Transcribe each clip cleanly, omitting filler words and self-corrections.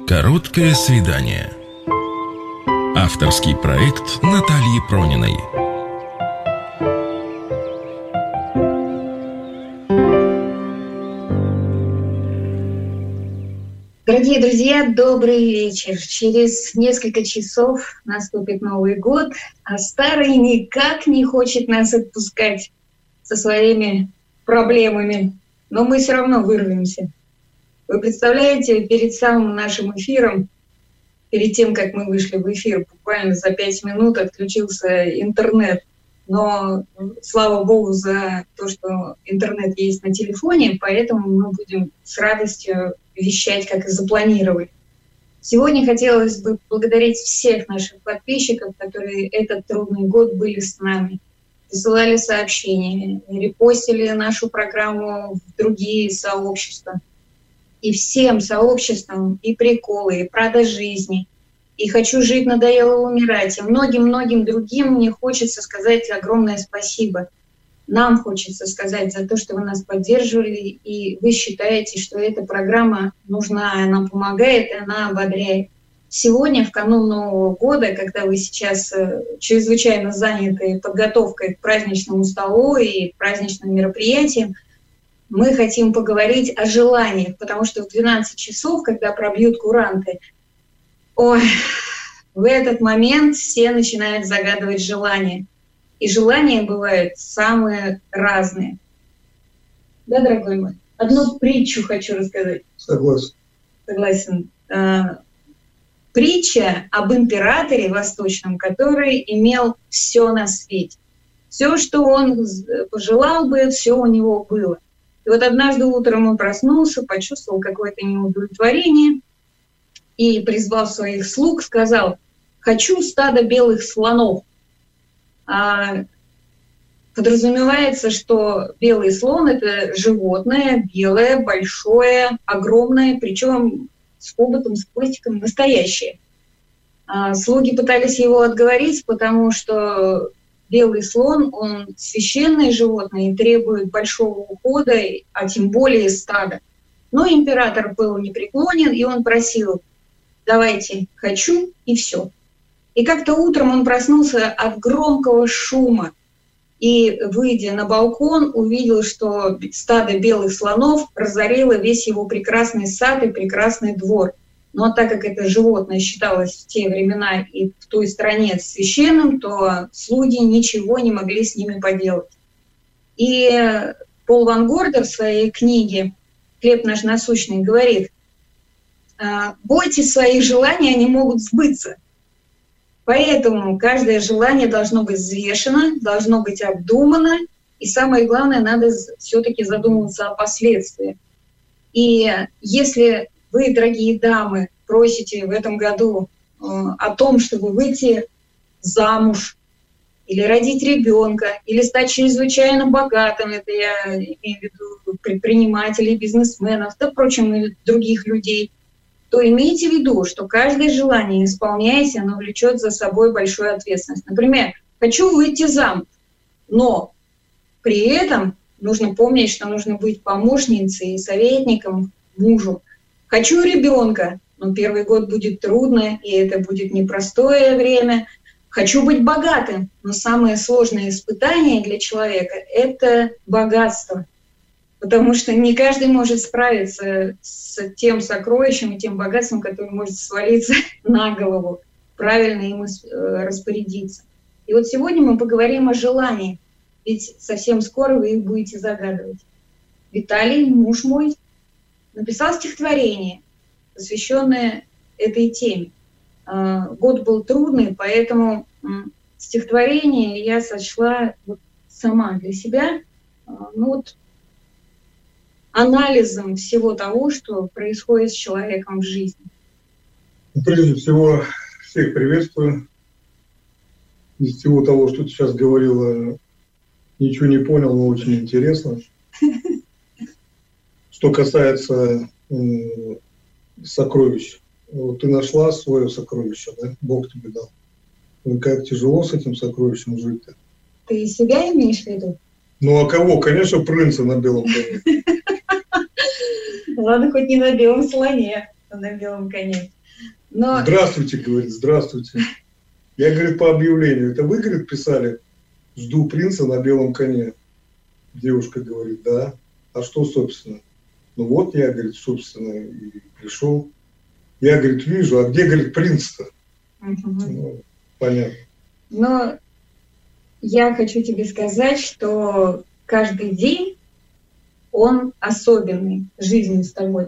Короткое свидание. Авторский проект Натальи Прониной. Дорогие друзья, добрый вечер. Через несколько часов наступит Новый год, а старый никак не хочет нас отпускать со своими проблемами. Но мы все равно вырвемся. Вы представляете, перед самым нашим эфиром, перед тем, как мы вышли в эфир, буквально за 5 минут отключился интернет. Но слава Богу за то, что интернет есть на телефоне, поэтому мы будем с радостью вещать, как и запланировали. Сегодня хотелось бы поблагодарить всех наших подписчиков, которые этот трудный год были с нами. Присылали сообщения, репостили нашу программу в другие сообщества. И всем сообществам и приколы, и правда жизни, и «Хочу жить, надоело умирать», и многим-многим другим мне хочется сказать огромное спасибо. Нам хочется сказать за то, что вы нас поддерживали, и вы считаете, что эта программа нужна, она помогает, и она ободряет. Сегодня, в канун Нового года, когда вы сейчас чрезвычайно заняты подготовкой к праздничному столу и праздничным мероприятиям, мы хотим поговорить о желаниях, потому что в 12 часов, когда пробьют куранты, в этот момент все начинают загадывать желания. И желания бывают самые разные. Да, дорогой мой? Одну притчу хочу рассказать. Согласен. Притча об императоре восточном, который имел все на свете. Все, что он пожелал бы, все у него было. И вот однажды утром он проснулся, почувствовал какое-то неудовлетворение и призвал своих слуг, сказал: «Хочу стадо белых слонов». Подразумевается, что белый слон — это животное белое, большое, огромное, причем с хоботом, с хвостиком, настоящее. Слуги пытались его отговорить, потому что белый слон, он священное животное и требует большого ухода, а тем более стада. Но император был непреклонен, и он просил: «Давайте, хочу, и все». И как-то утром он проснулся от громкого шума и, выйдя на балкон, увидел, что стадо белых слонов разорило весь его прекрасный сад и прекрасный двор. Но так как это животное считалось в те времена и в той стране священным, то слуги ничего не могли с ними поделать. И Пол Ван Гордер в своей книге «Хлеб наш насущный» говорит: «Бойтесь своих желаний, они могут сбыться». Поэтому каждое желание должно быть взвешено, должно быть обдумано, и самое главное, надо все-таки задумываться о последствиях. И если вы, дорогие дамы, просите в этом году о том, чтобы выйти замуж, или родить ребенка, или стать чрезвычайно богатым, это я имею в виду предпринимателей, бизнесменов, да, впрочем, и других людей, то имейте в виду, что каждое желание, исполняясь, оно влечет за собой большую ответственность. Например, хочу выйти замуж, но при этом нужно помнить, что нужно быть помощницей и советником мужу. Хочу ребенка, но первый год будет трудно, и это будет непростое время. Хочу быть богатым, но самое сложное испытание для человека — это богатство. Потому что не каждый может справиться с тем сокровищем и тем богатством, которое может свалиться на голову, правильно им распорядиться. И вот сегодня мы поговорим о желании, ведь совсем скоро вы их будете загадывать. Виталий, муж мой, написал стихотворение, посвященное этой теме. Год был трудный, поэтому стихотворение я сочла сама для себя анализом всего того, что происходит с человеком в жизни. Прежде всего, всех приветствую. Из всего того, что ты сейчас говорила, ничего не понял, но очень интересно. Что касается сокровищ, ты нашла свое сокровище, да? Бог тебе дал. Как тяжело с этим сокровищем жить-то? Ты себя имеешь в виду? Ну а кого? Конечно, принца на белом коне. Ладно, хоть не на белом слоне, а на белом коне. Но... Здравствуйте, говорит, здравствуйте. Я, говорит, по объявлению. Это вы, говорит, писали, жду принца на белом коне. Девушка говорит, да. А что, собственно? Ну вот я, говорит, собственно, и пришел. Я, говорит, вижу, а где, говорит, принц-то? Ну, понятно. Но я хочу тебе сказать, что каждый день он особенный жизнью с тобой.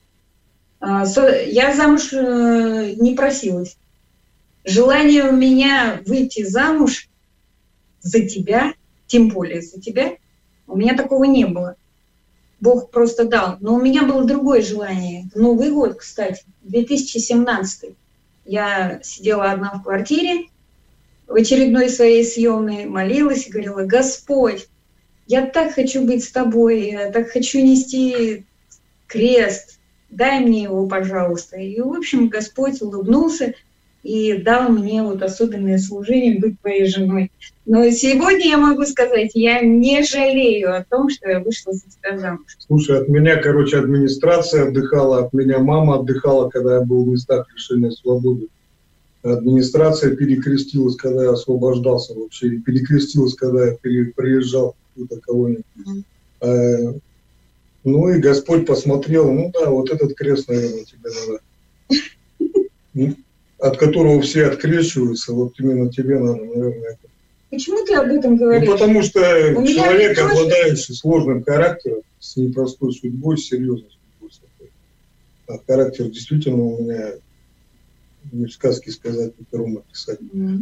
Я замуж не просилась. Желание у меня выйти замуж за тебя, тем более за тебя, у меня такого не было. Бог просто дал. Но у меня было другое желание. Новый год, кстати, 2017. Я сидела одна в квартире, в очередной своей съемной, молилась и говорила: Господь, я так хочу быть с тобой, я так хочу нести крест, дай мне его, пожалуйста. И, в общем, Господь улыбнулся и дал мне вот особенное служение быть твоей женой. Но сегодня я могу сказать, я не жалею о том, что я вышла за тебя замуж. Слушай, от меня, короче, администрация отдыхала, от меня мама отдыхала, когда я был в местах лишения свободы. Администрация перекрестилась, когда я освобождался вообще, и перекрестилась, когда я приезжал в какую-то колонию. Ну и Господь посмотрел, ну да, вот этот крест, наверное, тебе надо. От которого все открещиваются, вот именно тебе надо, наверное. Почему ты об этом говоришь? Ну, потому что человек, обладающий сложным характером, с непростой судьбой, с серьезной судьбой. А характер действительно у меня, не в сказке сказать, не пером описать.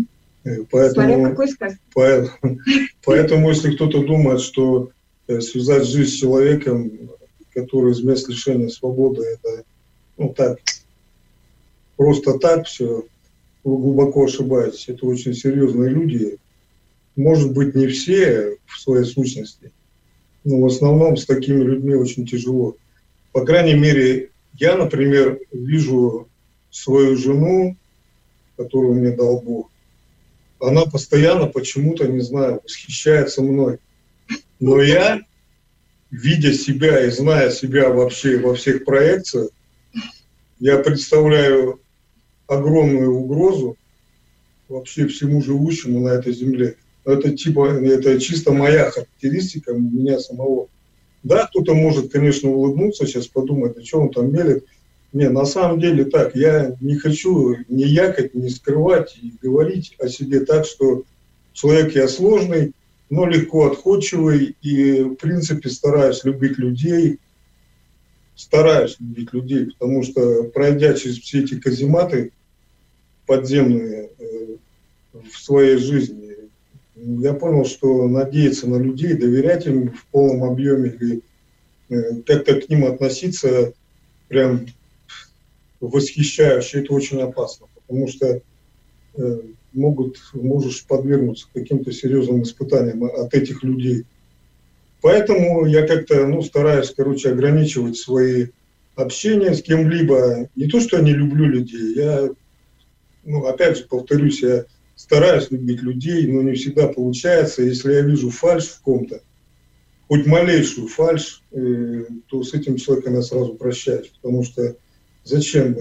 Поэтому, если кто-то думает, что связать жизнь с человеком, который из мест лишения свободы, это, ну так, просто так все, вы глубоко ошибаетесь. Это очень серьезные люди. Может быть, не все в своей сущности, но в основном с такими людьми очень тяжело. По крайней мере, я, например, вижу свою жену, которую мне дал Бог. Она постоянно почему-то, не знаю, восхищается мной. Но я, видя себя и зная себя вообще во всех проекциях, я представляю огромную угрозу вообще всему живущему на этой земле. Это чисто моя характеристика меня самого. Да, кто-то может, конечно, улыбнуться сейчас, подумать, а что он там мелет. Не, на самом деле так, я не хочу ни якать, ни скрывать и говорить о себе так, что человек я сложный, но легко отходчивый и, в принципе, стараюсь любить людей, потому что, пройдя через все эти казематы подземные в своей жизни, я понял, что надеяться на людей, доверять им в полном объеме или как-то к ним относиться прям восхищающе, это очень опасно, потому что можешь подвергнуться каким-то серьезным испытаниям от этих людей. Поэтому я как-то, стараюсь, ограничивать свои общения с кем-либо. Не то, что я не люблю людей, я, опять же, повторюсь, я стараюсь любить людей, но не всегда получается. Если я вижу фальшь в ком-то, хоть малейшую фальшь, то с этим человеком я сразу прощаюсь, потому что зачем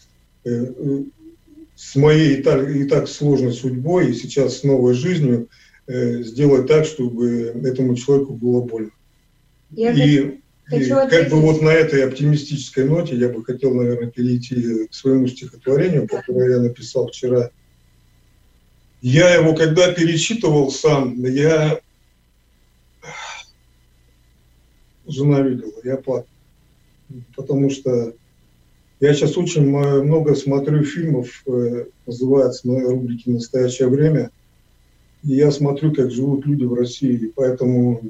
с моей и так сложной судьбой и сейчас с новой жизнью сделать так, чтобы этому человеку было больно. И как бы вот на этой оптимистической ноте я бы хотел, наверное, перейти к своему стихотворению, которое я написал вчера. Я его, когда перечитывал сам, жена видела, я плакал. Потому что я сейчас очень много смотрю фильмов, называется моя рубрика «Настоящее время», и я смотрю, как живут люди в России, и поэтому,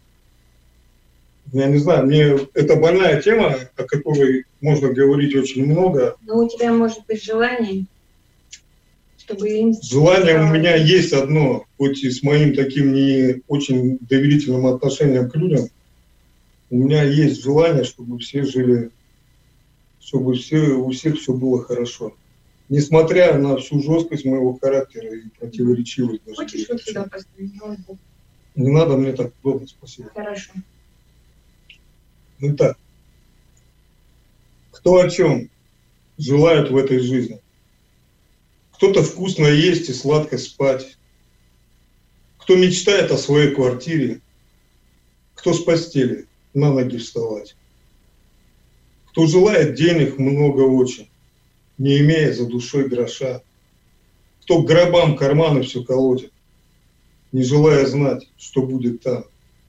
я не знаю, мне это больная тема, о которой можно говорить очень много. Но у тебя может быть желание, чтобы им... Желание у меня есть одно, хоть и с моим таким не очень доверительным отношением к людям, у меня есть желание, чтобы все жили, чтобы у всех все было хорошо. Несмотря на всю жесткость моего характера и противоречивость. Хочешь вот сюда поставить? Не надо, мне так удобно, спасибо. Хорошо. Итак, кто о чем? желают в этой жизни. Кто-то вкусно есть и сладко спать. Кто мечтает о своей квартире. Кто с постели на ноги вставать. Кто желает денег много очень, не имея за душой гроша. Кто к гробам карманы все колотит, не желая знать, что будет там.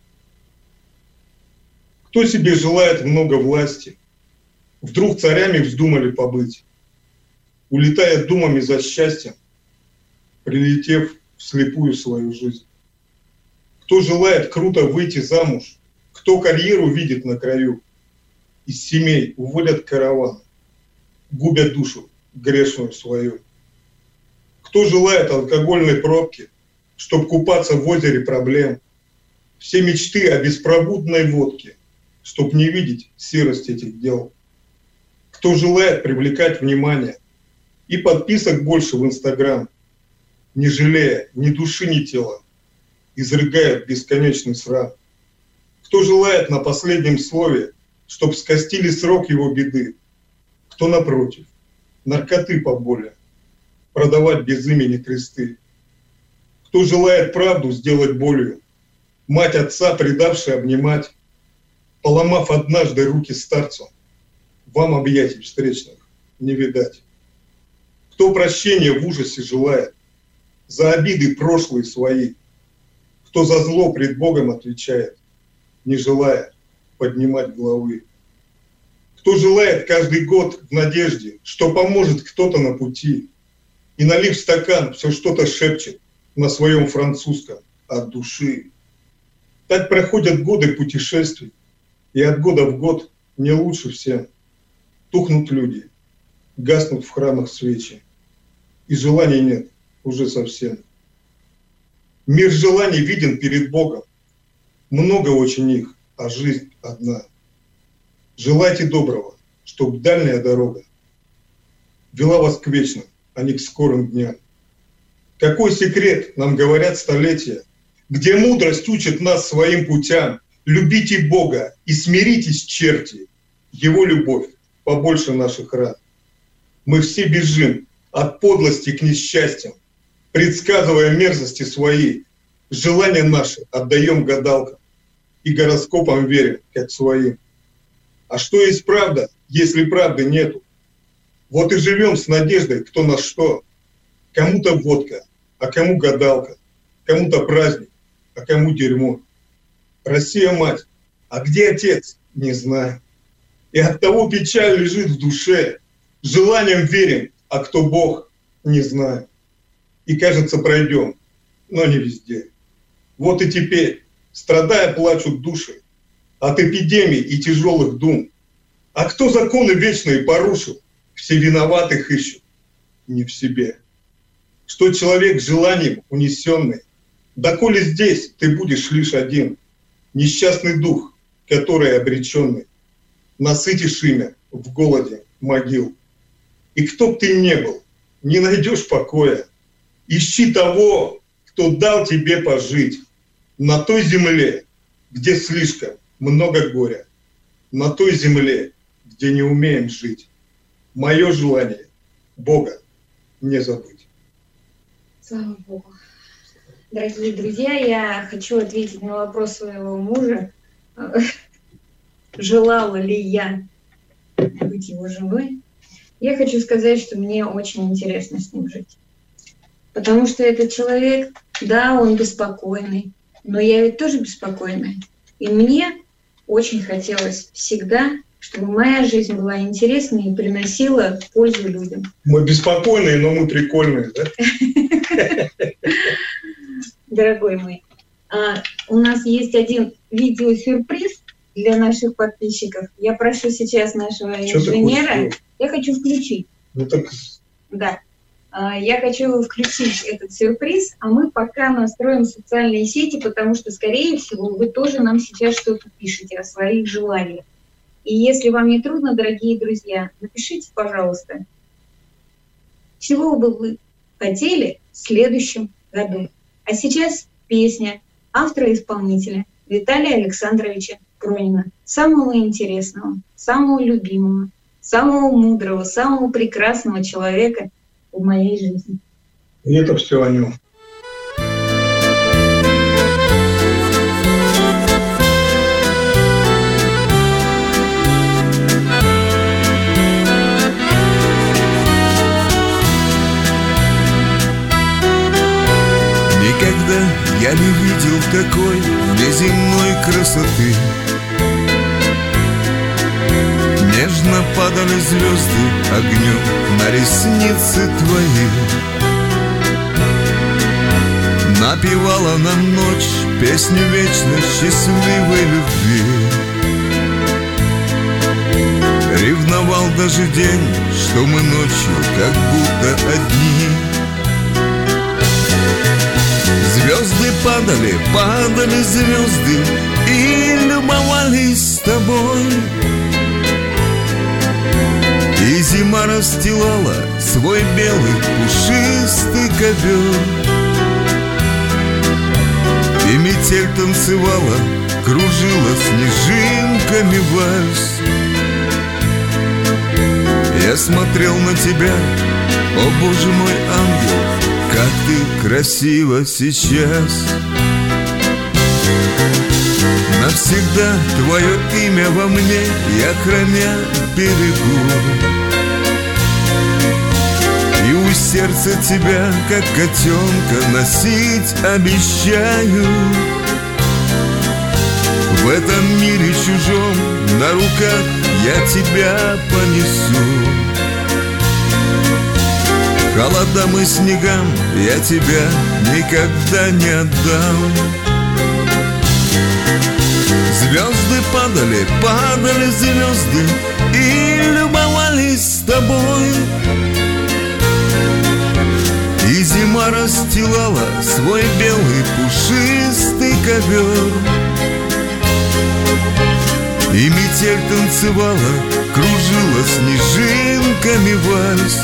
Кто себе желает много власти, вдруг царями вздумали побыть, улетая думами за счастьем, прилетев в слепую свою жизнь. Кто желает круто выйти замуж, кто карьеру видит на краю, из семей уводят караваны, губят душу грешную свою. Кто желает алкогольной пробки, чтоб купаться в озере проблем, все мечты о беспробудной водке, чтоб не видеть серость этих дел. Кто желает привлекать внимание и подписок больше в Инстаграм, не жалея ни души, ни тела, изрыгает бесконечный срам. Кто желает на последнем слове, чтоб скостили срок его беды, кто напротив, наркоты поболее, продавать без имени кресты. Кто желает правду сделать болью, мать отца предавшая обнимать, поломав однажды руки старцу, вам объятий встречных не видать. Кто прощения в ужасе желает за обиды прошлые свои, кто за зло пред Богом отвечает, не желая поднимать головы. Кто желает каждый год в надежде, что поможет кто-то на пути, и, налив стакан, все что-то шепчет на своем французском от души. Так проходят годы путешествий, и от года в год не лучше всем. Тухнут люди, гаснут в храмах свечи, и желаний нет уже совсем. Мир желаний виден перед Богом, много очень их, а жизнь одна. Желайте доброго, чтоб дальняя дорога вела вас к вечным, а не к скорым дням. Какой секрет, нам говорят столетия, где мудрость учит нас своим путям. Любите Бога и смиритесь, черти, Его любовь побольше наших ран. Мы все бежим от подлости к несчастьям, предсказывая мерзости свои. Желания наши отдаем гадалкам и гороскопам верим, как своим. А что есть правда, если правды нету? Вот и живем с надеждой, кто на что. Кому-то водка, а кому гадалка, кому-то праздник, а кому дерьмо. Россия, мать, а где отец? Не знаю. И от того печаль лежит в душе. Желанием верим, а кто Бог? Не знаю. И кажется, пройдем, но не везде. Вот и теперь, страдая, плачут души от эпидемий и тяжелых дум. А кто законы вечные порушил? Все виноватых ищут, не в себе. Что человек желанием унесенный, доколе здесь ты будешь лишь один, несчастный дух, который обреченный, насытишь имя в голоде могил. И кто б ты ни был, не найдешь покоя, ищи того, кто дал тебе пожить на той земле, где слишком много горя, на той земле, где не умеем жить. Мое желание Бога не забыть. Слава Богу. Дорогие друзья, я хочу ответить на вопрос своего мужа. Желала ли я быть его женой? Я хочу сказать, что мне очень интересно с ним жить. Потому что этот человек, да, он беспокойный, но я ведь тоже беспокойная. И мне очень хотелось всегда, чтобы моя жизнь была интересной и приносила пользу людям. Мы беспокойные, но мы прикольные, да? Дорогой мой, у нас есть один видеосюрприз для наших подписчиков. Я прошу сейчас нашего инженера. Я хочу включить. Ну так... Да. Я хочу включить этот сюрприз, а мы пока настроим социальные сети, потому что, скорее всего, вы тоже нам сейчас что-то пишете о своих желаниях. И если вам не трудно, дорогие друзья, напишите, пожалуйста, чего бы вы хотели в следующем году. А сейчас песня автора-исполнителя Виталия Александровича Пронина, самого интересного, самого любимого, самого мудрого, самого прекрасного человека в моей жизни. И это все о нем. Никогда я не видел такой неземной красоты. Нежно падали звезды огнем на ресницы твои. Напевала нам ночь песню вечной счастливой любви. Ревновал даже день, что мы ночью как будто одни. Звезды падали, падали звезды и любовались с тобой. И зима расстилала свой белый пушистый ковер. И метель танцевала, кружила снежинками вальс. Я смотрел на тебя, о Боже мой ангел, как ты красива сейчас. Навсегда твое имя во мне я храня берегу. И у сердца тебя, как котенка, носить обещаю. В этом мире чужом на руках я тебя понесу. Холодам и снегам я тебя никогда не отдам. Звезды падали, падали звезды и любовались с тобой. И зима расстилала свой белый пушистый ковер. И метель танцевала, кружила снежинками вальс.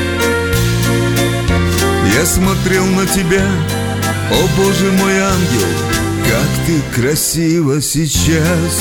Я смотрел на тебя, о Боже мой ангел, как ты красива сейчас.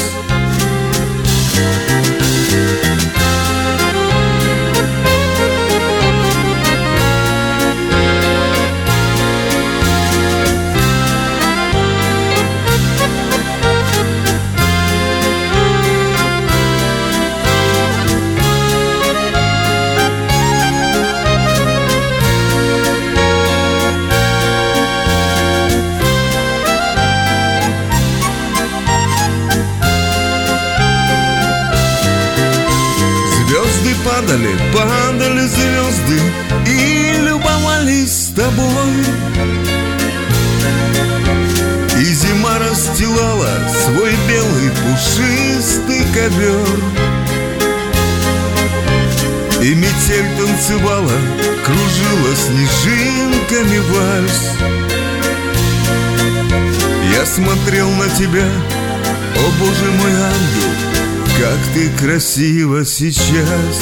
Падали, падали звезды и любовались с тобой. И зима расстилала свой белый пушистый ковер. И метель танцевала, кружила снежинками вальс. Я смотрел на тебя, о Боже мой ангел, как ты красива сейчас.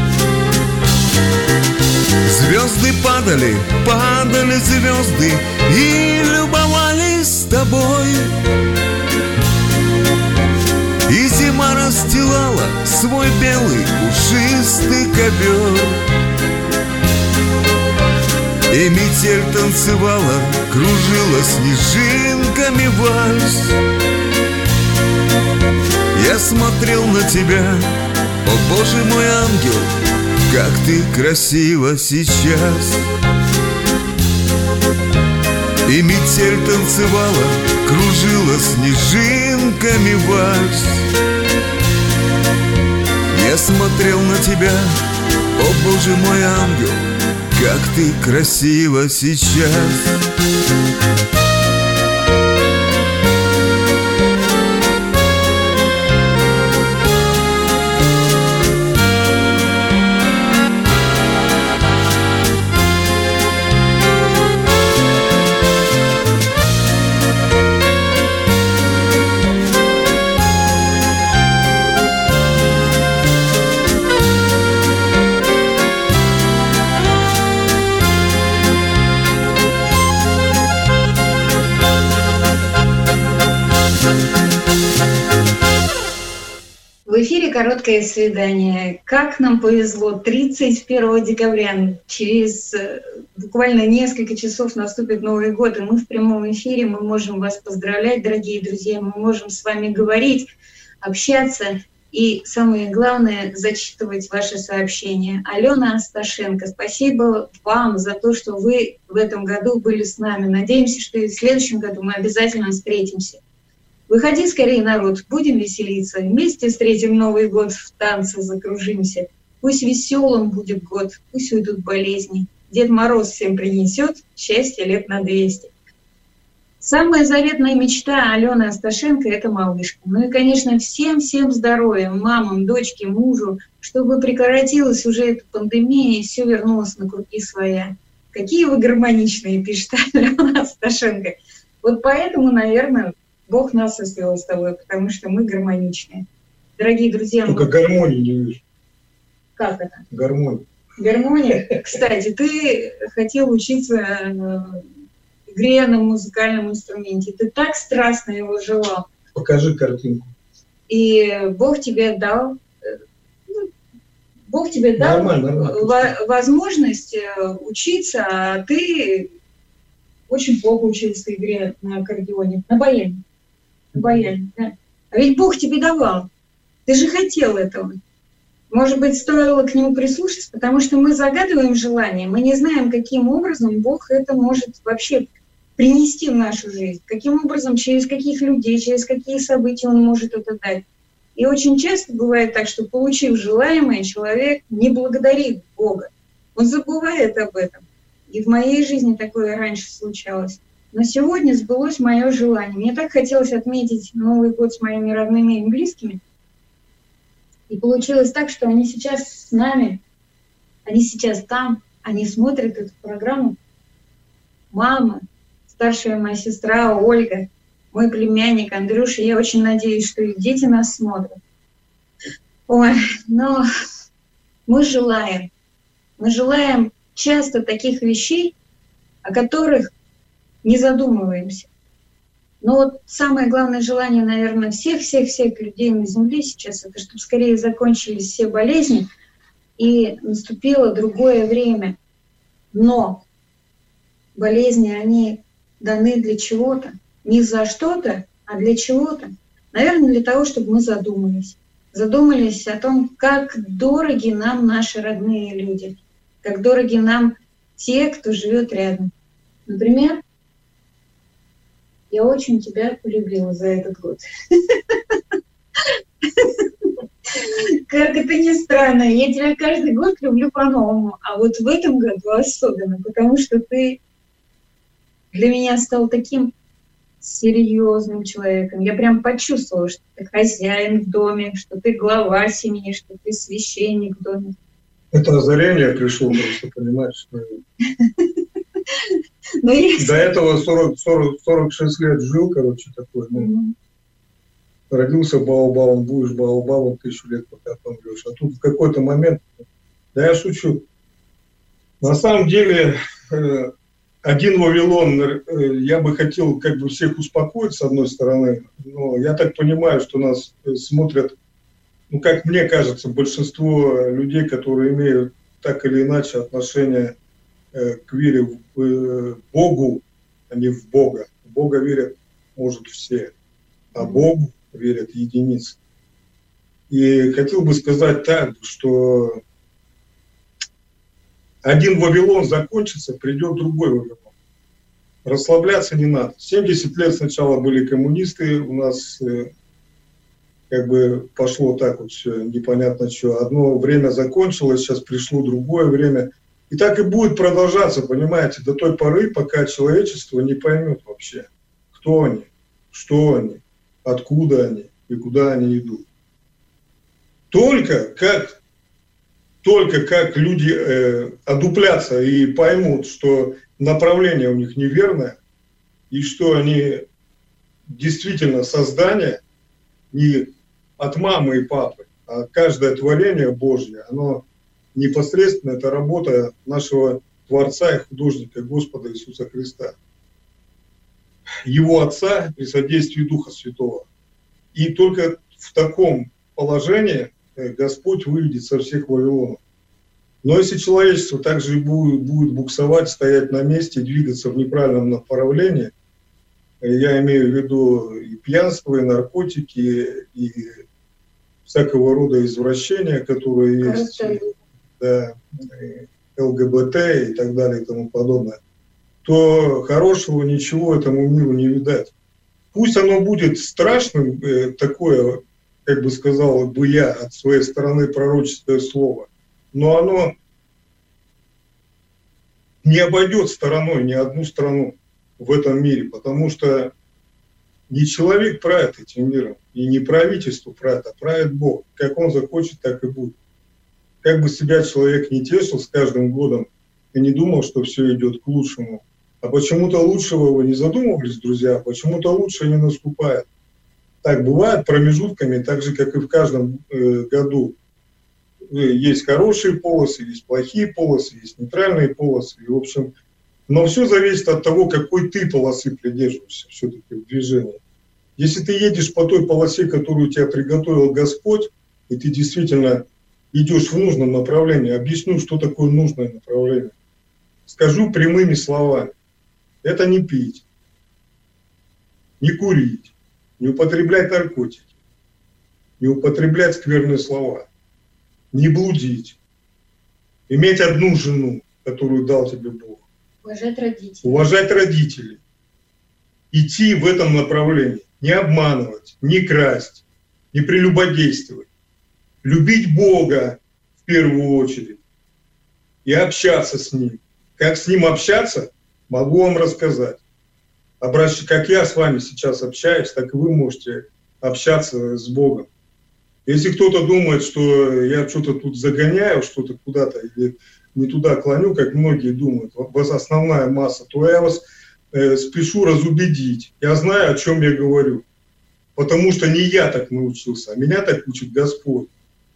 Звезды падали, падали звезды и любовались с тобой. И зима расстилала свой белый пушистый ковер. И метель танцевала, кружила снежинками вальс. Я смотрел на тебя, о Боже мой ангел, как ты красива сейчас. И метель танцевала, кружила снежинками вальс. Я смотрел на тебя, о Боже мой ангел, как ты красива сейчас. короткое свидание. Как нам повезло. 31 декабря, через буквально несколько часов наступит Новый год, и мы в прямом эфире, мы можем вас поздравлять, дорогие друзья, мы можем с вами говорить, общаться и, самое главное, зачитывать ваши сообщения. Алена Асташенко, спасибо вам за то, что вы в этом году были с нами. Надеемся, что и в следующем году мы обязательно встретимся. Выходи скорее, народ, будем веселиться, вместе встретим Новый год, в танце закружимся. Пусть веселым будет год, пусть уйдут болезни. Дед Мороз всем принесет счастье лет на 200. Самая заветная мечта Алены Асташенко – это малышка. Ну и, конечно, всем здоровья, мамам, дочке, мужу, чтобы прекратилась уже эта пандемия и все вернулось на круги своя. Какие вы гармоничные, пишет Алена Асташенко. Вот поэтому, наверное, Бог нас и свел с тобой, потому что мы гармоничные. Дорогие друзья... Только гармонии не вижу. Как это? Гармония. Гармония? Кстати, ты хотел учиться игре на музыкальном инструменте. Ты так страстно его желал. Покажи картинку. И Бог тебе дал... Бог тебе дал возможность учиться, а ты очень плохо учился игре на аккордеоне, на баяне. Да. А ведь Бог тебе давал. Ты же хотел этого. Может быть, стоило к нему прислушаться, потому что мы загадываем желание, мы не знаем, каким образом Бог это может вообще принести в нашу жизнь, каким образом, через каких людей, через какие события Он может это дать. И очень часто бывает так, что, получив желаемое, человек не благодарит Бога. Он забывает об этом. И в моей жизни такое раньше случалось. Но сегодня сбылось мое желание. Мне так хотелось отметить Новый год с моими родными и близкими. И получилось так, что они сейчас с нами, они сейчас там, они смотрят эту программу. Мама, старшая моя сестра Ольга, мой племянник Андрюша. Я очень надеюсь, что и дети нас смотрят. Ой, но мы желаем часто таких вещей, о которых не задумываемся. Но вот самое главное желание, наверное, всех людей на Земле сейчас, это чтобы скорее закончились все болезни и наступило другое время. Но болезни, они даны для чего-то, не за что-то, а для чего-то. Наверное, для того, чтобы мы задумались. Задумались о том, как дороги нам наши родные люди, как дороги нам те, кто живет рядом. Например, я очень тебя полюбила за этот год. Как это ни странно, я тебя каждый год люблю по-новому, а вот в этом году особенно, потому что ты для меня стал таким серьезным человеком. Я прям почувствовала, что ты хозяин в доме, что ты глава семьи, что ты священник в доме. Это озарение пришло, просто понимаешь, что... До этого 46 лет жил, короче, такой, родился Баобабом, будешь Баобабом 1000 лет, пока помрешь. А тут в какой-то момент, да я шучу, на самом деле один Вавилон, я бы хотел как бы всех успокоить с одной стороны, но я так понимаю, что нас смотрят, ну, как мне кажется, большинство людей, которые имеют так или иначе отношение к вере в Богу, а не в Бога. В Бога верят, может, все, а Богу верят единицы. И хотел бы сказать так, что один Вавилон закончится, придет другой Вавилон. Расслабляться не надо. 70 лет сначала были коммунисты, у нас как бы пошло так вот все, непонятно что. Одно время закончилось, сейчас пришло другое время. И так и будет продолжаться, понимаете, до той поры, пока человечество не поймет вообще, кто они, что они, откуда они и куда они идут. Только как люди одуплятся и поймут, что направление у них неверное, и что они действительно создание не от мамы и папы, а каждое творение Божье, оно непосредственно это работа нашего Творца и художника Господа Иисуса Христа, Его Отца при содействии Духа Святого. И только в таком положении Господь выведет со всех Вавилонов. Но если человечество также будет буксовать, стоять на месте и двигаться в неправильном направлении, я имею в виду и пьянство, и наркотики, и всякого рода извращения, которые есть, да, ЛГБТ и так далее и тому подобное, то хорошего ничего этому миру не видать. Пусть оно будет страшным, такое, как бы сказал бы я от своей стороны, пророческое слово, но оно не обойдет стороной ни одну страну в этом мире, потому что не человек правит этим миром, и не правительство правит, а правит Бог. Как Он захочет, так и будет. Как бы себя человек не тешил с каждым годом и не думал, что все идет к лучшему, а почему-то лучшего вы не задумывались, друзья, почему-то лучше не наступает. Так бывает промежутками, так же, как и в каждом году. Есть хорошие полосы, есть плохие полосы, есть нейтральные полосы. И, в общем, но все зависит от того, какой ты полосы придерживаешься все-таки в движении. Если ты едешь по той полосе, которую тебя приготовил Господь, и ты действительно идешь в нужном направлении, объясню, что такое нужное направление. Скажу прямыми словами. Это не пить, не курить, не употреблять наркотики, не употреблять скверные слова, не блудить, иметь одну жену, которую дал тебе Бог. Уважать родителей. Идти в этом направлении. Не обманывать, не красть, не прелюбодействовать. Любить Бога в первую очередь и общаться с Ним. Как с Ним общаться, могу вам рассказать. Как я с вами сейчас общаюсь, так и вы можете общаться с Богом. Если кто-то думает, что я что-то тут загоняю, что-то куда-то или не туда клоню, как многие думают, основная масса, то я вас спешу разубедить. Я знаю, о чем я говорю. Потому что не я так научился, а меня так учит Господь.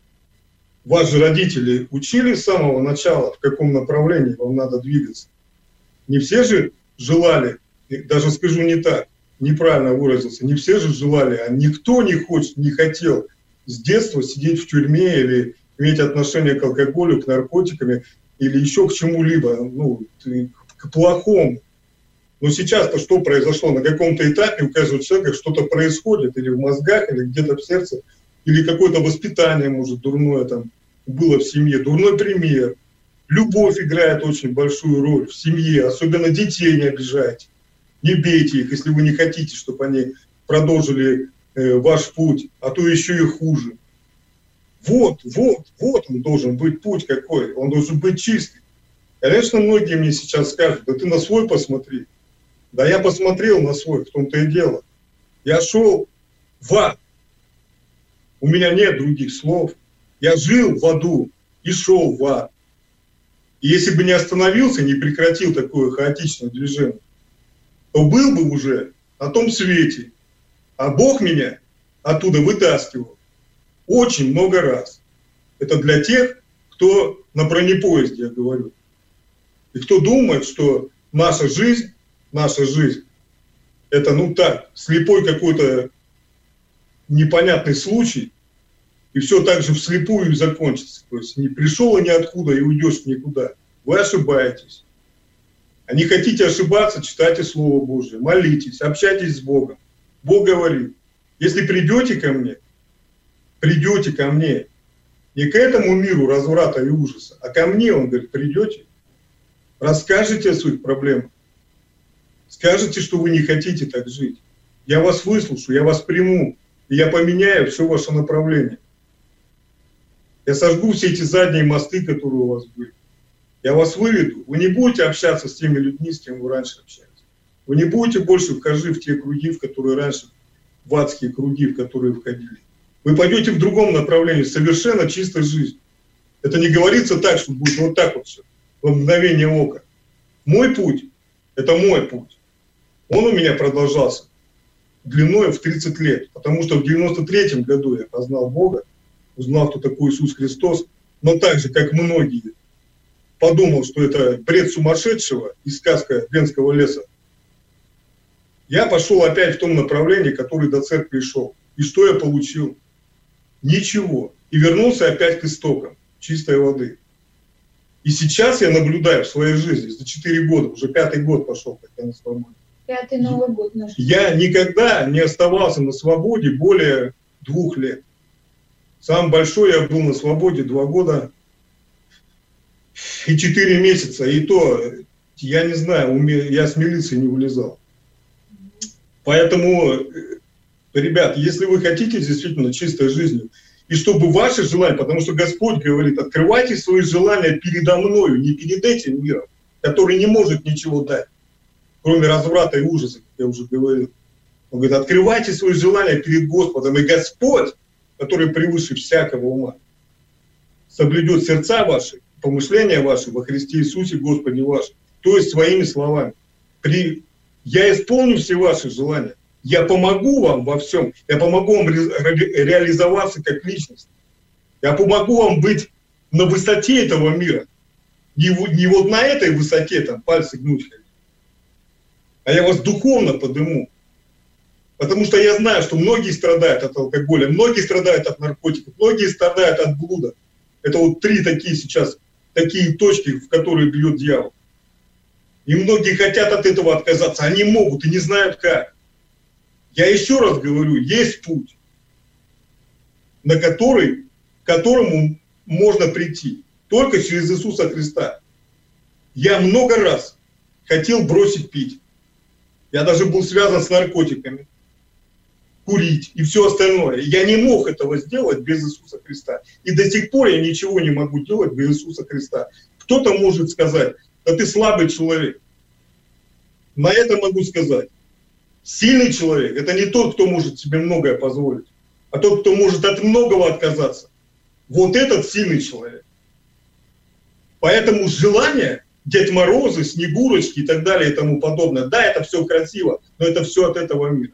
Вас же родители учили с самого начала, в каком направлении вам надо двигаться. Не все же желали, даже скажу не так, неправильно выразился, не все же желали, а никто не хочет, не хотел с детства сидеть в тюрьме или иметь отношение к алкоголю, к наркотикам или еще к чему-либо, к плохому. Но сейчас-то что произошло? На каком-то этапе у каждого человека что-то происходит, или в мозгах, или где-то в сердце, или какое-то воспитание, может, дурное там было в семье, дурной пример. Любовь играет очень большую роль в семье, особенно детей не обижайте, не бейте их, если вы не хотите, чтобы они продолжили ваш путь, а то еще и хуже. Вот он должен быть путь какой, он должен быть чистый. Конечно, многие мне сейчас скажут, да ты на свой посмотри. Да я посмотрел на свой, в том-то и дело. Я шел в ад. У меня нет других слов. Я жил в аду и шел в ад. И если бы не остановился, не прекратил такое хаотичное движение, то был бы уже на том свете. А Бог меня оттуда вытаскивал очень много раз. Это для тех, кто на бронепоезде, я говорю. И кто думает, что наша жизнь, это, слепой какой-то непонятный случай, и все так же вслепую закончится. То есть не пришел и ниоткуда, и уйдешь никуда. Вы ошибаетесь. А не хотите ошибаться, читайте Слово Божие, молитесь, общайтесь с Богом. Бог говорит, если придете ко мне, не к этому миру разврата и ужаса, а ко мне, он говорит, придете, расскажете о своих проблемах, скажете, что вы не хотите так жить. Я вас выслушаю, я вас приму, и я поменяю все ваше направление. Я сожгу все эти задние мосты, которые у вас были. Я вас выведу. Вы не будете общаться с теми людьми, с кем вы раньше общались. Вы не будете больше входить в те круги, в которые раньше, в адские круги, в которые входили. Вы пойдете в другом направлении, совершенно чистой жизни. Это не говорится так, что будет вот так вот все, в мгновение ока. Мой путь – это мой путь. Он у меня продолжался длиной в 30 лет, потому что в 93-м году я познал Бога, узнал, кто такой Иисус Христос, но так же, как многие, подумал, что это бред сумасшедшего и сказка Венского леса. Я пошел опять в том направлении, который до церкви шел. И что я получил? Ничего. и вернулся опять к истокам чистой воды. И сейчас я наблюдаю в своей жизни, за 4 года, уже 5-й год пошел, как я на свободе. 5-й Новый год наш. Я никогда не оставался на свободе более 2 лет. Самый большой я был на свободе 2 года и 4 месяца. И то, я не знаю, я с милиции не вылезал. Поэтому, ребят, если вы хотите действительно чистой жизни, и чтобы ваши желания, потому что Господь говорит, открывайте свои желания передо мною, не перед этим миром, который не может ничего дать, кроме разврата и ужаса, как я уже говорил. Он говорит, открывайте свои желания перед Господом, и Господь, который превыше всякого ума, соблюдет сердца ваши, помышления ваши во Христе Иисусе Господе вашем. То есть своими словами. Я исполню все ваши желания. Я помогу вам во всем. Я помогу вам реализоваться как личность. Я помогу вам быть на высоте этого мира. Не вот на этой высоте там пальцы гнуть, а я вас духовно подниму. Потому что я знаю, что многие страдают от алкоголя, многие страдают от наркотиков, многие страдают от блуда. Это вот 3 такие сейчас, такие точки, в которые бьет дьявол. И многие хотят от этого отказаться, они могут и не знают как. Я еще раз говорю, есть путь, к которому можно прийти, только через Иисуса Христа. Я много раз хотел бросить пить. Я даже был связан с наркотиками, курить и все остальное. Я не мог этого сделать без Иисуса Христа. И до сих пор я ничего не могу делать без Иисуса Христа. Кто-то может сказать, да ты слабый человек. На это могу сказать. Сильный человек – это не тот, кто может себе многое позволить, а тот, кто может от многого отказаться. Вот этот сильный человек. Поэтому желание Дед Морозы, Снегурочки и так далее и тому подобное, да, это все красиво, но это все от этого мира.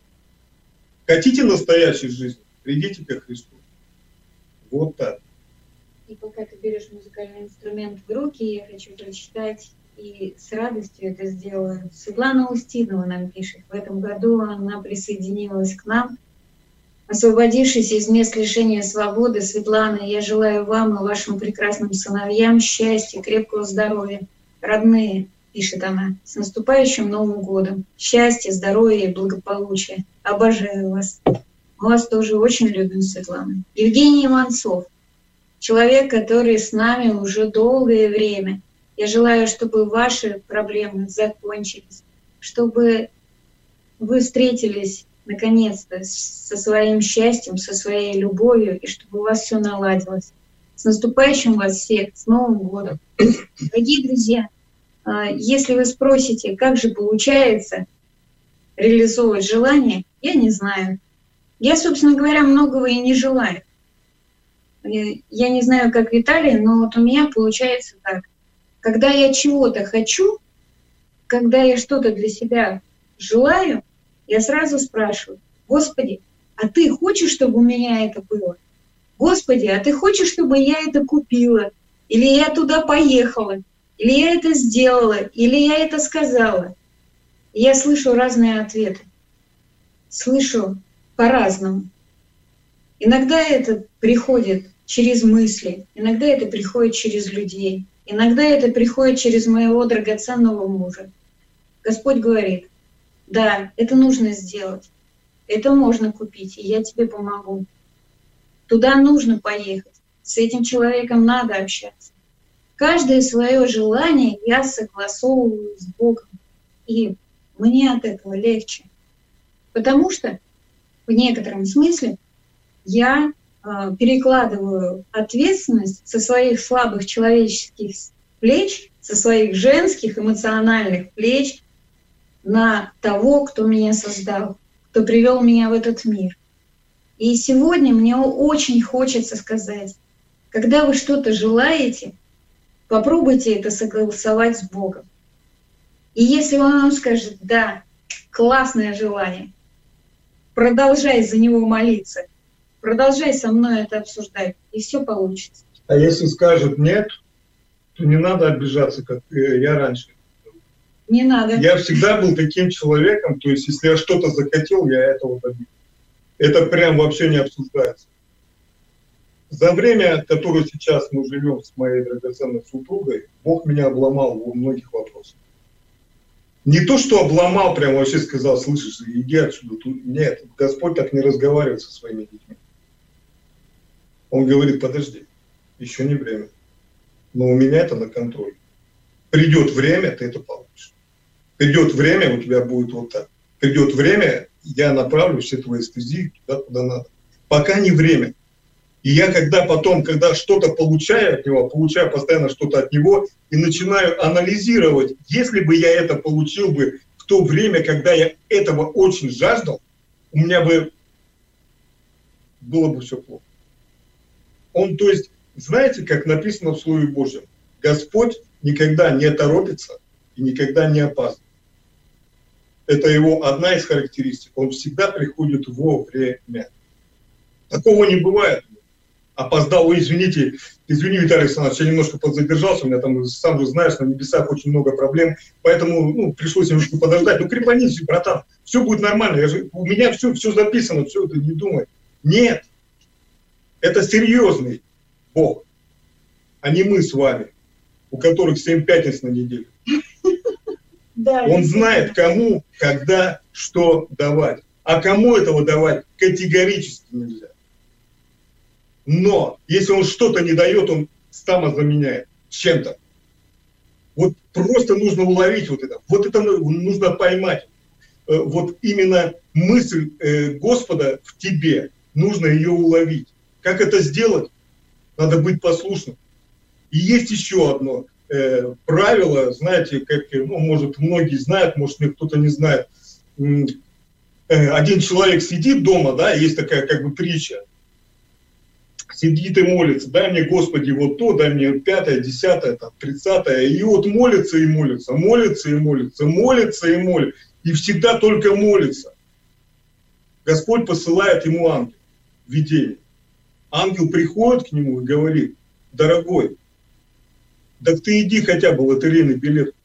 Хотите настоящей жизни? Придите ко Христу. Вот так. И пока ты берешь музыкальный инструмент в руки, я хочу прочитать, и с радостью это сделаю. Светлана Устинова нам пишет. В этом году она присоединилась к нам. Освободившись из мест лишения свободы, Светлана, я желаю вам и вашим прекрасным сыновьям счастья, крепкого здоровья. Родные, пишет она, с наступающим Новым годом. Счастья, здоровья и благополучия. Обожаю вас. Мы вас тоже очень любим, Светлана. Евгений Иванцов. Человек, который с нами уже долгое время. Я желаю, чтобы ваши проблемы закончились, чтобы вы встретились наконец-то со своим счастьем, со своей любовью, и чтобы у вас все наладилось. С наступающим вас всех, с Новым годом. Дорогие друзья, если вы спросите, как же получается реализовывать желание, я не знаю. Я, собственно говоря, многого и не желаю. Я не знаю, как Виталий, но вот у меня получается так. Когда я чего-то хочу, когда я что-то для себя желаю, я сразу спрашиваю: Господи, а ты хочешь, чтобы у меня это было? Господи, а ты хочешь, чтобы я это купила? Или я туда поехала? Или я это сделала? Или я это сказала? И я слышу разные ответы. Слышу по-разному. Иногда это приходит через мысли, иногда это приходит через людей, иногда это приходит через моего драгоценного мужа. Господь говорит: да, это нужно сделать, это можно купить, и я тебе помогу. Туда нужно поехать, с этим человеком надо общаться. Каждое свое желание я согласовываю с Богом, и мне от этого легче. Потому что в некотором смысле я перекладываю ответственность со своих слабых человеческих плеч, со своих женских эмоциональных плеч на того, кто меня создал, кто привел меня в этот мир. И сегодня мне очень хочется сказать, когда вы что-то желаете, попробуйте это согласовать с Богом. И если Он вам скажет: да, классное желание, продолжай за него молиться, продолжай со мной это обсуждать, и все получится. А если скажет нет, то не надо обижаться, как я раньше. Не надо. Я всегда был таким человеком, то есть если я что-то захотел, я этого добился. Это прям вообще не обсуждается. За время, которое сейчас мы живем с моей драгоценной супругой, Бог меня обломал во многих вопросах. Не то, что обломал, прям вообще сказал, слышишь, иди отсюда. Нет, Господь так не разговаривает со своими детьми. Он говорит, подожди, еще не время. Но у меня это на контроле. Придет время, ты это получишь. Придет время, у тебя будет вот так. Придет время, я направлю все твои стези туда, куда надо. Пока не время. И я когда что-то получаю от него, получаю постоянно что-то от него и начинаю анализировать, если бы я это получил бы в то время, когда я этого очень жаждал, у меня бы было бы все плохо. Он, то есть, знаете, как написано в Слове Божьем, Господь никогда не торопится и никогда не опаздывает. Это его одна из характеристик. Он всегда приходит вовремя. Такого не бывает. Опоздал, извини, Виталий Александрович, я немножко подзадержался, у меня там, сам же знаешь, на небесах очень много проблем, поэтому пришлось немножко подождать. Ну, крепанись, братан, все будет нормально, у меня все записано, все, ты не думай. Нет, это серьезный Бог, а не мы с вами, у которых 7 пятниц на неделю. Он знает, кому, когда, что давать, а кому этого давать категорически нельзя. Но если он что-то не дает, он самозаменяет чем-то. Вот просто нужно уловить вот это. Вот это нужно поймать. Вот именно мысль Господа в тебе, нужно ее уловить. Как это сделать? Надо быть послушным. И есть еще одно правило, знаете, как, может, многие знают, может, кто-то не знает. Один человек сидит дома, да, есть такая как бы притча. Сидит и молится, дай мне, Господи, вот то, дай мне 5-е, 10-е, 30-е. И вот молится и молится, молится и молится, молится и молится. И всегда только молится. Господь посылает ему ангел, видение. Ангел приходит к нему и говорит, дорогой, так ты иди хотя бы лотерейный билет.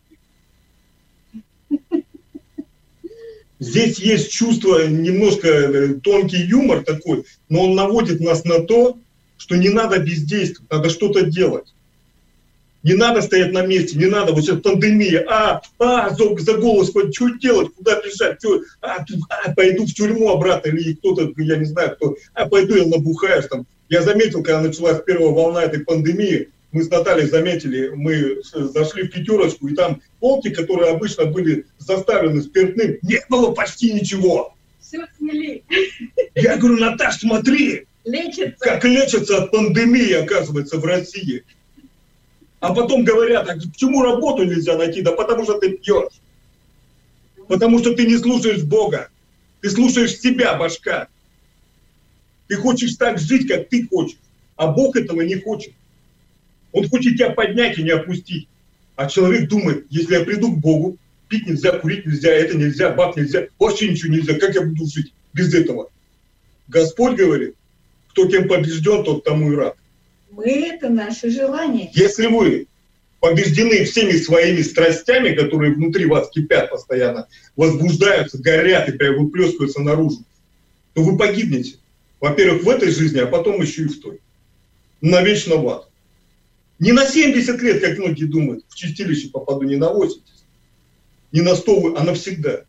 Здесь есть чувство, немножко тонкий юмор такой, но он наводит нас на то, что не надо бездействовать, надо что-то делать. Не надо стоять на месте, не надо, вот сейчас пандемия, за голос, что делать, куда бежать, пойду в тюрьму обратно, или кто-то, я не знаю кто, пойду я набухаюсь там. Я заметил, когда началась первая волна этой пандемии, мы с Натальей заметили, мы зашли в пятерочку, и там полки, которые обычно были заставлены спиртным, не было почти ничего. Все сняли. Я говорю, Наташ, смотри, лечится. Как лечатся от пандемии, оказывается, в России. А потом говорят, а почему работу нельзя найти? Да потому что ты пьешь. Потому что ты не слушаешь Бога. Ты слушаешь себя, башка. Ты хочешь так жить, как ты хочешь. А Бог этого не хочет. Он хочет тебя поднять и не опустить. А человек думает, если я приду к Богу, пить нельзя, курить нельзя, это нельзя, баб нельзя, вообще ничего нельзя. Как я буду жить без этого? Господь говорит, кто кем побежден, тот тому и рад. Мы — это наши желания. Если вы побеждены всеми своими страстями, которые внутри вас кипят постоянно, возбуждаются, горят и прям выплескиваются наружу, то вы погибнете. Во-первых, в этой жизни, а потом еще и в той. Навечно в ад. Не на 70 лет, как многие думают, в чистилище попаду, не на 80, не на 100, а навсегда.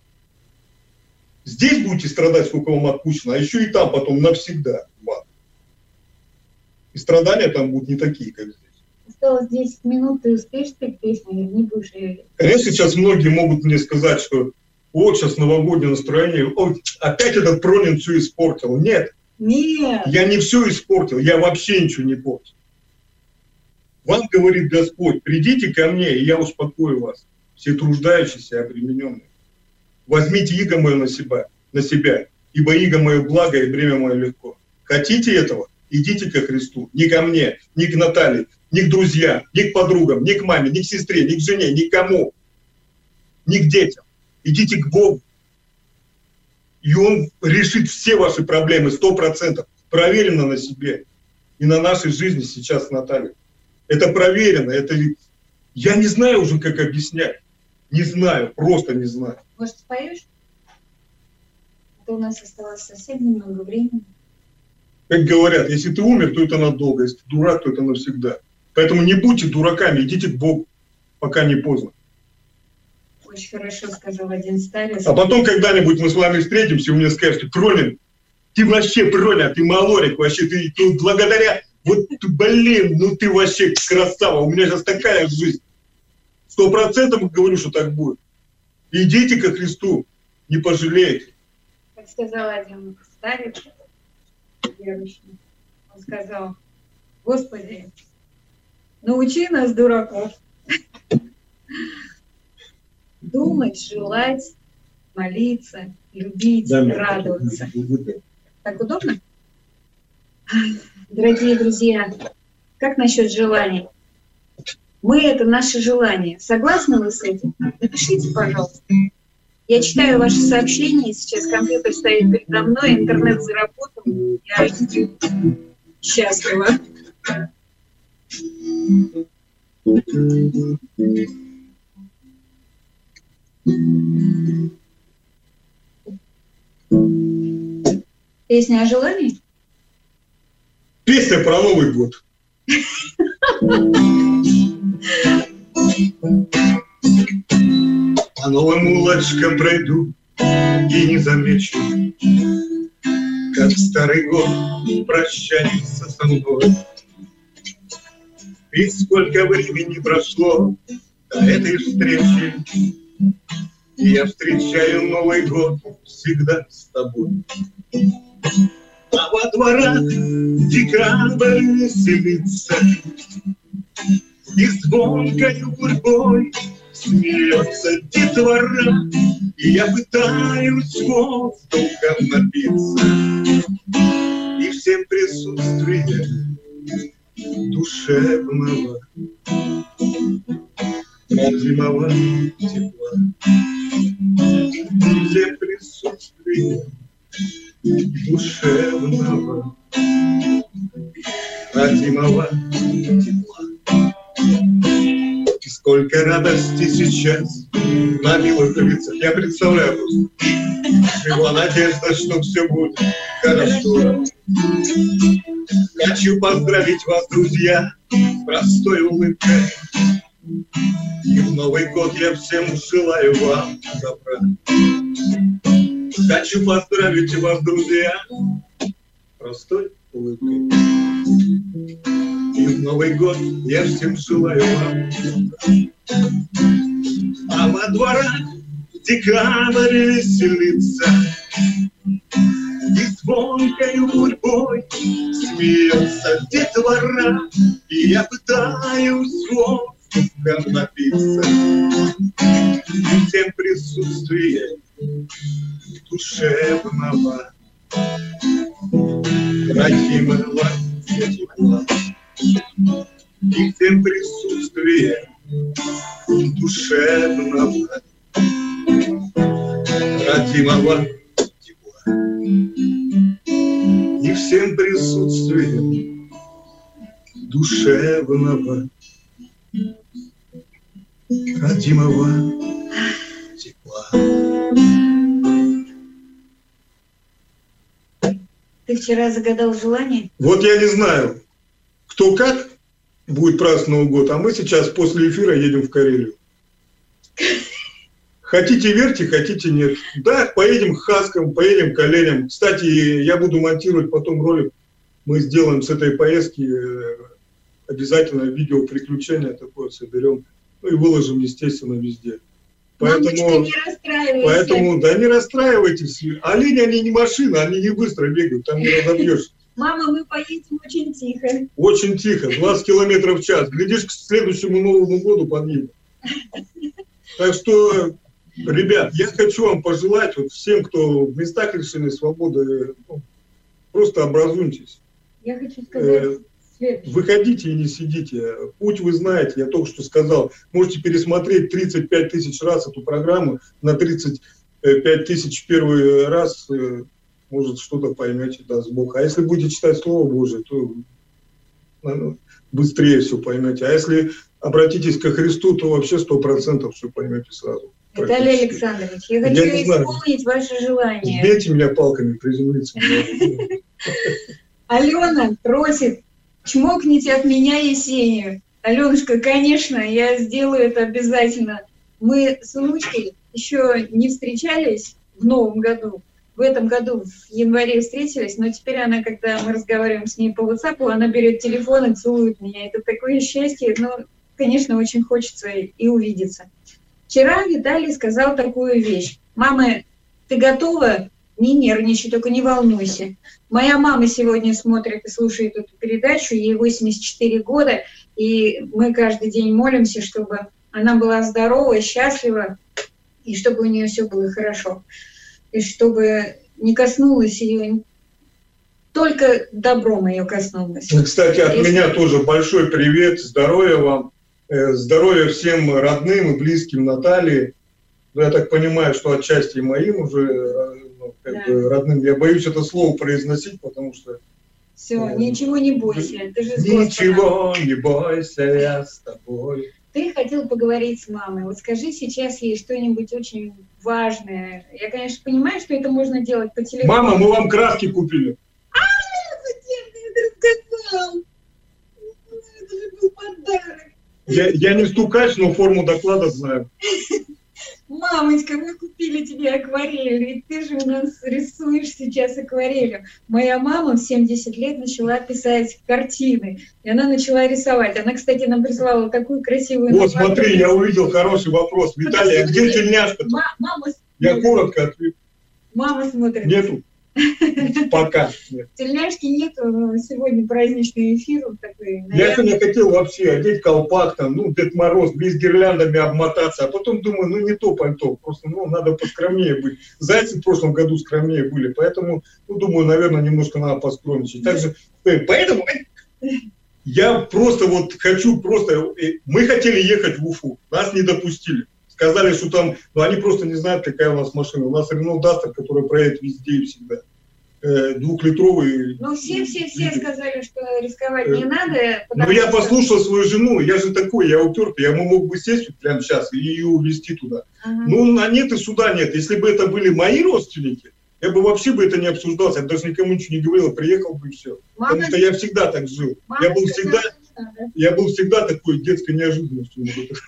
Здесь будете страдать, сколько вам отпущено, а еще и там потом навсегда в ад. И страдания там будут не такие, как здесь. Осталось 10 минут, ты успеешь спеть песню или не будешь ее? Конечно, сейчас многие могут мне сказать, что вот сейчас новогоднее настроение, опять этот Пронин все испортил. Нет. Нет. Я не все испортил, я вообще ничего не портил. Вам говорит Господь, придите ко мне, и я успокою вас, все труждающиеся и обремененные. Возьмите иго мое на себя, ибо иго мое благо и бремя мое легко. Хотите этого? Идите ко Христу, не ко мне, не к Наталье, не к друзьям, не к подругам, не к маме, не к сестре, не к жене, никому, не к детям. Идите к Богу. И Он решит все ваши проблемы 100%. Проверено на себе и на нашей жизни сейчас с Натальей. Это проверено. Это... Я не знаю уже, как объяснять. Не знаю, просто не знаю. Может, споешь? А то у нас осталось совсем немного времени. Как говорят, если ты умер, то это надолго, если ты дурак, то это навсегда. Поэтому не будьте дураками, идите к Богу, пока не поздно. Очень хорошо сказал один старец. А потом когда-нибудь мы с вами встретимся, и вы мне скажете: Пронин, ты вообще, Проня, ты малорик, вообще, ты благодаря, вот, блин, ну ты вообще красава, у меня сейчас такая жизнь. 100% говорю, что так будет. Идите ко Христу, не пожалеете. Как сказал один старец, верующий, он сказал: Господи, научи нас, дураков, думать, желать, молиться, любить, радоваться. Так удобно? Дорогие друзья, как насчет желаний? Мы — это наше желание. Согласны вы с этим? Напишите, пожалуйста. Я читаю ваши сообщения, сейчас компьютер стоит передо мной, интернет заработал, я счастлива. Песня о желании? Песня про Новый год. По новым улочкам пройду и не замечу, как старый год прощается со мной. И сколько времени прошло до этой встречи, и я встречаю Новый год всегда с тобой. А во дворах декабрь веселится, и звонкою гурьбой смеется детвора, и я пытаюсь воздухом напиться, и всем присутствием душевного родимого тепла, всем присутствием душевного родимого тепла. И сколько радости сейчас на милых лицах. Я представляю просто. Была надежда, что все будет хорошо. Хочу поздравить вас, друзья, простой улыбкой. И в Новый год я всем желаю вам добра. Хочу поздравить вас, друзья, простой улыбкой. И в Новый год я всем желаю вам добра. А во дворах декабрь веселится, и звонкою гурьбой смеется детвора, и я пытаюсь воздухом напиться, и всем присутствием душевного родимого тепла, и всем присутствием душевного родимого тепла, и всем присутствием душевного родимого тепла. Ты вчера загадал желание? Вот я не знаю, кто как будет праздновать Новый год, а мы сейчас после эфира едем в Карелию. Хотите верьте, хотите нет. Да, поедем к Хаскам, поедем к оленям. Кстати, я буду монтировать потом ролик. Мы сделаем с этой поездки обязательно видео приключения такое соберем. Ну и выложим, естественно, везде. Поэтому, да не расстраивайтесь. Олени, они не машины, они не быстро бегают, там не разобьешь. Мама, мы поедем очень тихо. Очень тихо, 20 километров в час. Глядишь, к следующему Новому году подъедем. Так что, ребят, я хочу вам пожелать вот всем, кто в местах лишения свободы, просто образуйтесь. Я хочу сказать... Выходите и не сидите. Путь вы знаете, я только что сказал. Можете пересмотреть 35 тысяч раз эту программу. На 35 тысяч первый раз, может, что-то поймете, даст Бог. А если будете читать Слово Божие, то быстрее все поймете. А если обратитесь ко Христу, то вообще 100% все поймете сразу. Виталий Александрович, я хочу исполнить ваше желание. Бейте меня палками, приземлиться. Алена просит, чмокните от меня Есению. Аленушка, конечно, я сделаю это обязательно. Мы с внучкой еще не встречались в новом году. В этом году в январе встретились, но теперь она, когда мы разговариваем с ней по WhatsApp, она берет телефон и целует меня. Это такое счастье, но, конечно, очень хочется и увидеться. Вчера Виталий сказал такую вещь. Мама, ты готова? Не нервничай, только не волнуйся. Моя мама сегодня смотрит и слушает эту передачу, ей 84 года, и мы каждый день молимся, чтобы она была здорова, счастлива, и чтобы у нее все было хорошо. И чтобы не коснулось ее, только добром ее коснулось. Кстати, от меня тоже большой привет, здоровья вам, здоровья всем родным и близким Натальи. Я так понимаю, что отчасти моим уже родным. Я боюсь это слово произносить, потому что... Все, ничего не бойся, ты же с Ничего не бойся, я с тобой. Ты хотел поговорить с мамой. Вот скажи сейчас ей что-нибудь очень важное. Я, конечно, понимаю, что это можно делать по телефону. Мама, мы вам краски купили. Зачем ты это сказал? Это же был подарок. Я не стукач, но форму доклада знаю. Мамочка, мы купили тебе акварель, ведь ты же у нас рисуешь сейчас акварелью. Моя мама в 70 лет начала писать картины, и она начала рисовать. Она, кстати, нам прислала такую красивую... Вот, смотри, я увидел хороший вопрос. Виталий, а где тельняшка? Я коротко отвечу. Мама смотрит. Нету. Пока. Тельняшки нету, но сегодня праздничный эфир. Такой, я сегодня хотел вообще одеть колпак, там, Дед Мороз, без гирляндами обмотаться, а потом думаю, не то пальто, просто, надо поскромнее быть. Зайцы в прошлом году скромнее были, поэтому, думаю, наверное, немножко надо поскромничать. Также, поэтому я просто хочу, мы хотели ехать в Уфу, нас не допустили. Сказали, что там, они просто не знают, какая у нас машина. У нас Renault Duster, который проедет везде и всегда. 2-литровый. Все сказали, что рисковать не надо. Но я послушал свою жену, я же такой, я упертый, я мог бы сесть прямо сейчас и ее увезти туда. Ага. А нет и суда нет. Если бы это были мои родственники, я бы вообще это не обсуждал, я бы даже никому ничего не говорил, приехал бы и все. Потому что я всегда так жил. Я был всегда такой детской неожиданностью.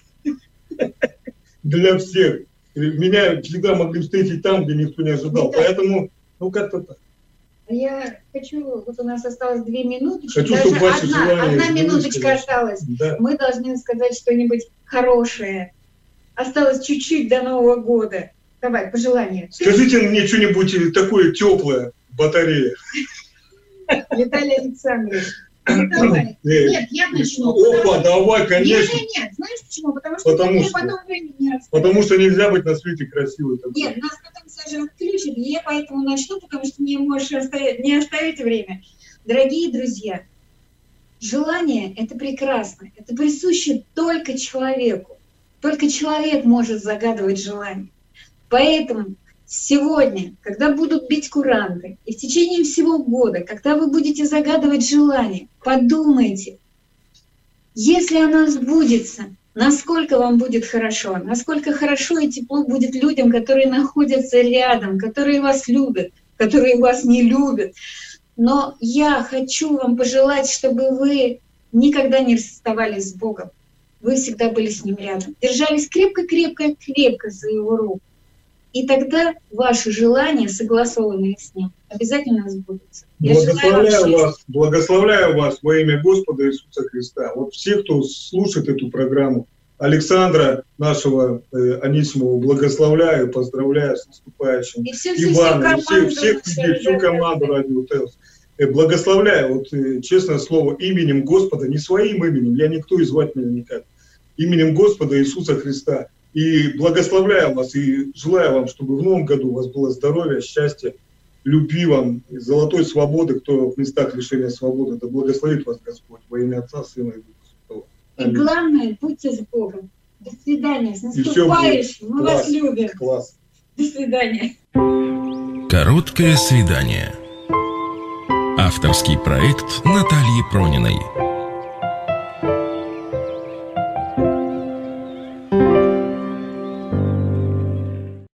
Для всех. Меня всегда могли встретить там, где никто не ожидал. Поэтому, как-то так. Я хочу, у нас осталось 2 минуточки. Хочу, чтобы ваши желания... Одна минуточка осталась. Да. Мы должны сказать что-нибудь хорошее. Осталось чуть-чуть до Нового года. Давай, пожелания. Скажите мне что-нибудь такое теплое, батарея. Виталий Александрович. Давай. Нет, я начну. Опа, давай, конечно. Нет, знаешь почему? Потому что потом времени не остается. Потому что нельзя быть на свете красивой. Нет, нас потом Саша отключит, и я поэтому начну, потому что мне можешь не оставить время. Дорогие друзья, желание – это прекрасно, это присуще только человеку. Только человек может загадывать желание. Поэтому сегодня, когда будут бить куранты, и в течение всего года, когда вы будете загадывать желание, подумайте, если оно сбудется, насколько вам будет хорошо, насколько хорошо и тепло будет людям, которые находятся рядом, которые вас любят, которые вас не любят. Но я хочу вам пожелать, чтобы вы никогда не расставались с Богом. Вы всегда были с Ним рядом. Держались крепко-крепко-крепко за Его руку. И тогда ваши желания, согласованные с Ним, обязательно сбудутся. Благословляю вас во имя Господа Иисуса Христа. Вот все, кто слушает эту программу, Александра, нашего Анисимова, благословляю, поздравляю с наступающим. Ивана, всех людей, всю команду Радио ТЭЛС. Благословляю, честное слово, именем Господа, не своим именем, я никто и звать меня никак, именем Господа Иисуса Христа. И благословляю вас, и желаю вам, чтобы в новом году у вас было здоровье, счастье, любви вам, и золотой свободы, кто в местах лишения свободы, да благословит вас Господь во имя Отца, Сына и Духа Святого. И главное, будьте с Богом. До свидания, с наступающим, мы вас любим. Класс. До свидания. Короткое свидание. Авторский проект Натальи Прониной.